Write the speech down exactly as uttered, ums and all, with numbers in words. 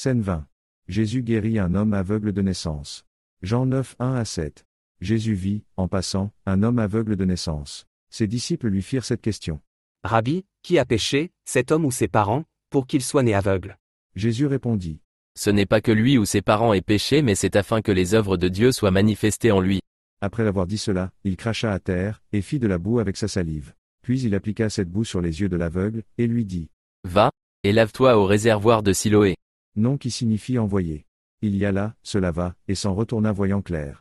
Scène vingt. Jésus guérit un homme aveugle de naissance. Jean neuf, un à sept. Jésus vit, en passant, un homme aveugle de naissance. Ses disciples lui firent cette question. Rabbi, qui a péché, cet homme ou ses parents, pour qu'il soit né aveugle? Jésus répondit. Ce n'est pas que lui ou ses parents aient péché, mais c'est afin que les œuvres de Dieu soient manifestées en lui. Après avoir dit cela, il cracha à terre, et fit de la boue avec sa salive. Puis il appliqua cette boue sur les yeux de l'aveugle, et lui dit. Va, et lave-toi au réservoir de Siloé. Nom qui signifie envoyé. Il y alla, se lava, et s'en retourna voyant clair.